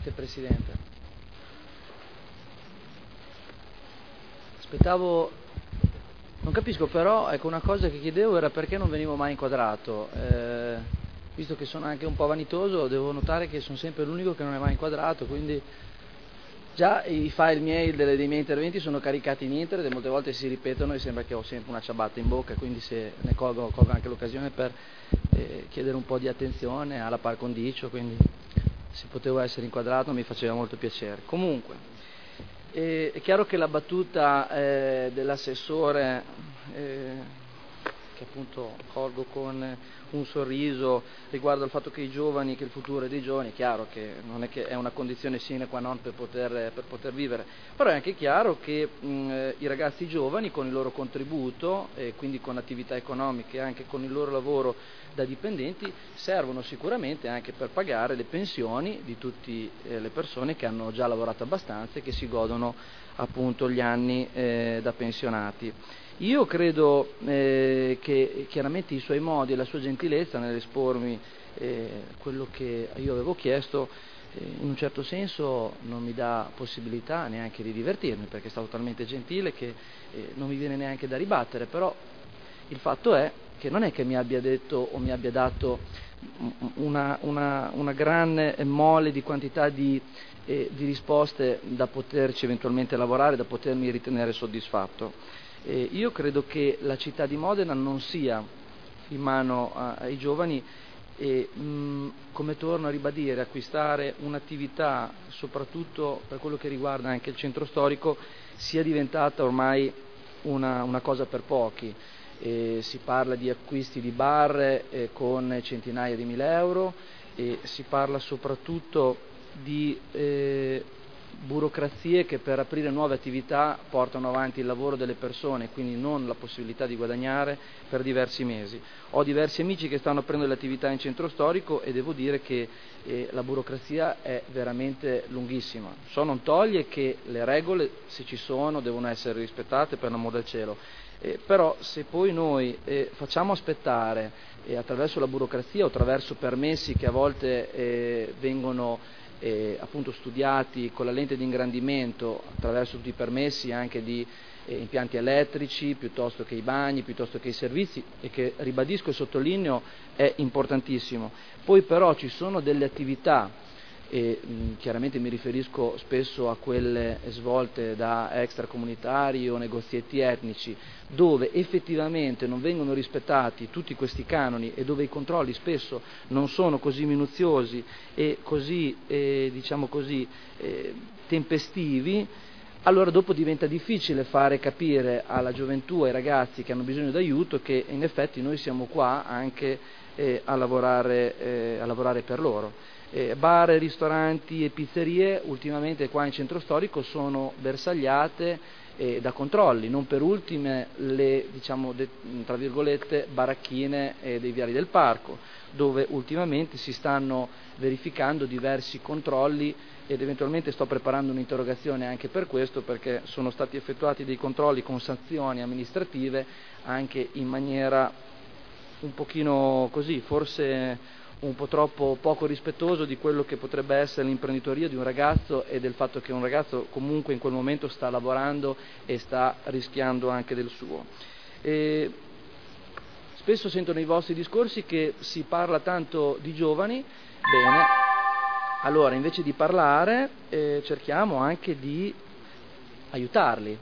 Grazie Presidente. Aspettavo, non capisco però, ecco, una cosa che chiedevo era perché non venivo mai inquadrato. Visto che sono anche un po' vanitoso, devo notare che sono sempre l'unico che non è mai inquadrato, quindi già i file miei dei miei interventi sono caricati in internet e molte volte si ripetono e sembra che ho sempre una ciabatta in bocca, quindi se ne colgo anche l'occasione per chiedere un po' di attenzione alla par condicio, quindi se potevo essere inquadrato mi faceva molto piacere. Comunque, è chiaro che la battuta dell'assessore, che appunto colgo con un sorriso riguardo al fatto che i giovani, che il futuro è dei giovani, è chiaro che non è che è una condizione sine qua non per poter vivere, però è anche chiaro che i ragazzi giovani con il loro contributo e quindi con attività economiche e anche con il loro lavoro da dipendenti servono sicuramente anche per pagare le pensioni di tutte le persone che hanno già lavorato abbastanza e che si godono appunto gli anni da pensionati. Io credo che chiaramente i suoi modi e la sua gentilezza nell'espormi quello che io avevo chiesto in un certo senso non mi dà possibilità neanche di divertirmi, perché è stato talmente gentile che non mi viene neanche da ribattere, però il fatto è che non è che mi abbia detto o mi abbia dato una gran mole di quantità di risposte da poterci eventualmente lavorare, da potermi ritenere soddisfatto. Io credo che la città di Modena non sia in mano ai giovani e come torno a ribadire, acquistare un'attività soprattutto per quello che riguarda anche il centro storico sia diventata ormai una cosa per pochi. Si parla di acquisti di bar con centinaia di mila euro e si parla soprattutto di burocrazie che per aprire nuove attività portano avanti il lavoro delle persone, quindi non la possibilità di guadagnare per diversi mesi. Ho diversi amici che stanno aprendo le attività in centro storico e devo dire che la burocrazia è veramente lunghissima. Ciò non toglie che le regole, se ci sono, devono essere rispettate per l'amor del cielo. Però se poi noi facciamo aspettare attraverso la burocrazia o attraverso permessi che a volte vengono appunto studiati con la lente di ingrandimento attraverso tutti i permessi anche di impianti elettrici piuttosto che i bagni, piuttosto che i servizi, e che ribadisco e sottolineo è importantissimo. Poi però ci sono delle attività e chiaramente mi riferisco spesso a quelle svolte da extracomunitari o negozietti etnici dove effettivamente non vengono rispettati tutti questi canoni e dove i controlli spesso non sono così minuziosi e così diciamo così tempestivi. Allora dopo diventa difficile fare capire alla gioventù, ai ragazzi che hanno bisogno d'aiuto, che in effetti noi siamo qua anche a lavorare per loro. Bar, ristoranti e pizzerie ultimamente qua in centro storico sono bersagliate da controlli, non per ultime le diciamo tra virgolette baracchine dei viali del parco, dove ultimamente si stanno verificando diversi controlli ed eventualmente sto preparando un'interrogazione anche per questo, perché sono stati effettuati dei controlli con sanzioni amministrative anche in maniera un pochino così, forse un po' troppo poco rispettoso di quello che potrebbe essere l'imprenditoria di un ragazzo e del fatto che un ragazzo comunque in quel momento sta lavorando e sta rischiando anche del suo. Spesso sento nei vostri discorsi che si parla tanto di giovani, bene, allora invece di parlare cerchiamo anche di aiutarli.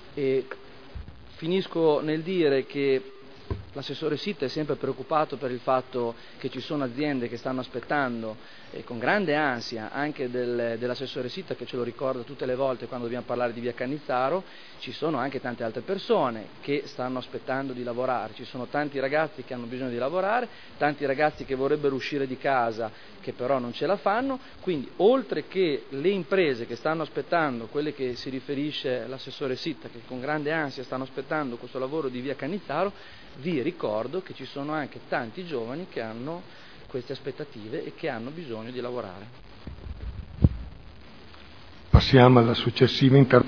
Finisco nel dire che l'assessore Sitta è sempre preoccupato per il fatto che ci sono aziende che stanno aspettando con grande ansia anche dell'assessore Sitta, che ce lo ricorda tutte le volte quando dobbiamo parlare di via Cannizzaro. Ci sono anche tante altre persone che stanno aspettando di lavorare, ci sono tanti ragazzi che hanno bisogno di lavorare, tanti ragazzi che vorrebbero uscire di casa che però non ce la fanno, quindi oltre che le imprese che stanno aspettando, quelle che si riferisce l'assessore Sitta, che con grande ansia stanno aspettando questo lavoro di via Cannizzaro, vi ricordo che ci sono anche tanti giovani che hanno queste aspettative e che hanno bisogno di lavorare. Passiamo alla successiva interpretazione.